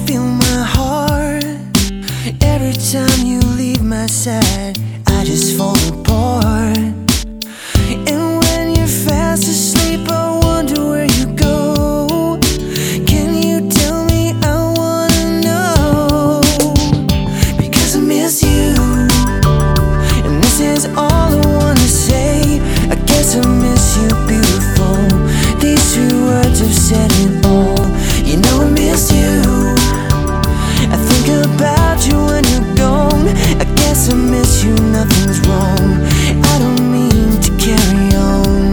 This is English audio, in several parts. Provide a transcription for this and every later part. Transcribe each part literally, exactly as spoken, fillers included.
feel my heart. Every time you leave my side, I just fall apart. And when you're fast asleep, I wonder where you go. Can you tell me? I wanna know. Because I miss you, and this is all I wanna say. I guess I miss you, beautiful. These two words have said it all. You know I miss you. I think about you when you're gone. I guess I miss you, nothing's wrong. I don't mean to carry on.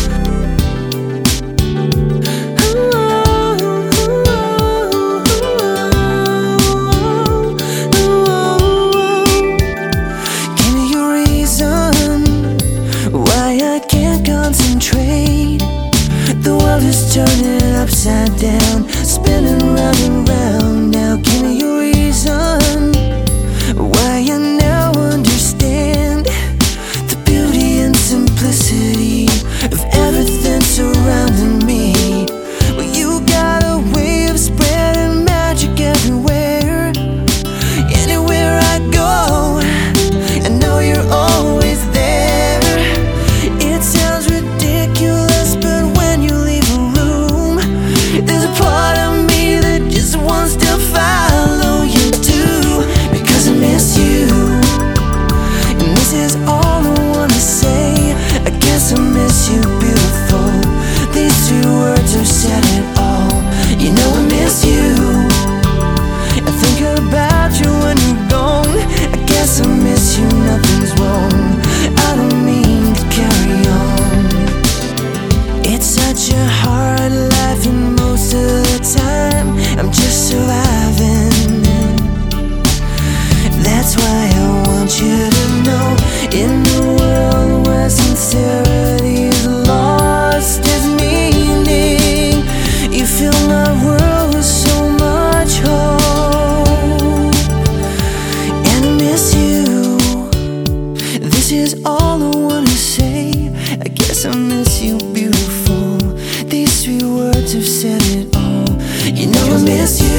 Give me a reason why I can't concentrate. The world is turning upside down, spinning round and round. Now give me a reason why I now understand the beauty and simplicity of everything surrounding me. Well, you got a way of spreading magic everywhere. Anywhere I go, I know you're always there. It sounds ridiculous, but when you leave a room, there's a part of me that just wants to follow you too. Because I miss you, and this is all I wanna say. I guess I miss you, beautiful. These two words have said it all. You know I miss you. I think about you when you're gone. I guess I miss you, nothing's wrong. I don't mean to carry on. It's such a hard life, and most of the time I'm just surviving. That's why I want you to know, in the world where sincerity is lost its meaning, you fill my world with so much hope. And I miss you. This is all I wanna say. I guess I miss you, beautiful. These three words have said it all. You know I miss you.